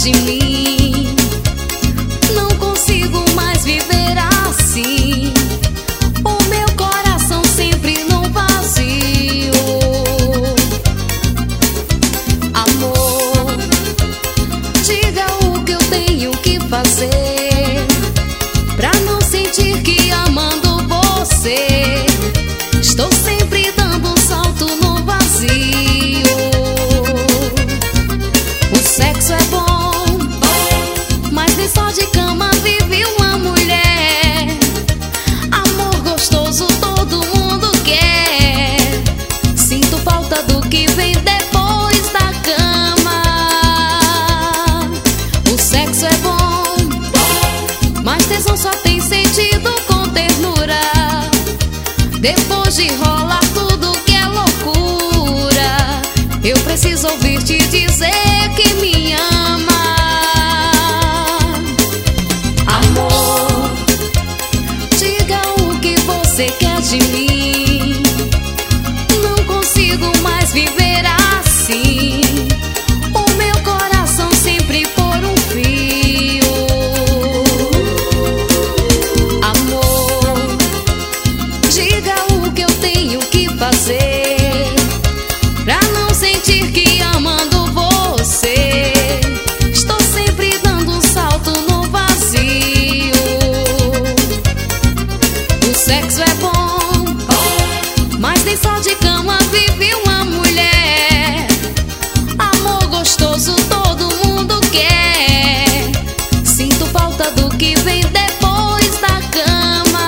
de mim. Não consigo mais viver assim, o meu coração sempre no vazio. Amor, diga o que eu tenho que fazer pra não sentir que amando você estou sempre dando um salto no vazio. O sexo é bom, mas nem só de cama vive uma mulher. Amor gostoso todo mundo quer. Sinto falta do que vem depois da cama. O sexo é bom, mas tesão só tem sentido com ternura. Depois de rolar tudo que é loucura, eu preciso ouvir te dizer que me ama. Amor, diga o que você quer de mim. Não consigo mais viver assim, o meu coração sempre por um fio. Amor, diga o que eu tenho que fazer pra não sentir que amando você estou sempre dando um salto no vazio. O sexo é bom, mas nem só de cama vive uma mulher. Amor gostoso todo mundo quer. Sinto falta do que vem depois da cama.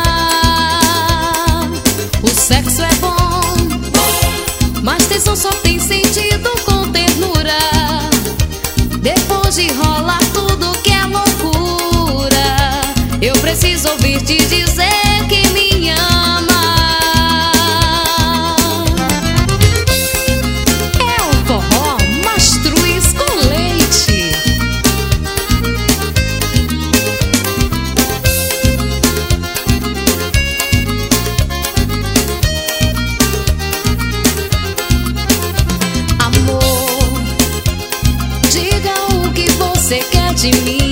O sexo é bom, mas tesão só tem sentido com ternura. Depois de rolar tudo que é loucura, eu preciso ouvir te dizer que me ama. É o forró Mastruz com leite. Amor, diga o que você quer de mim.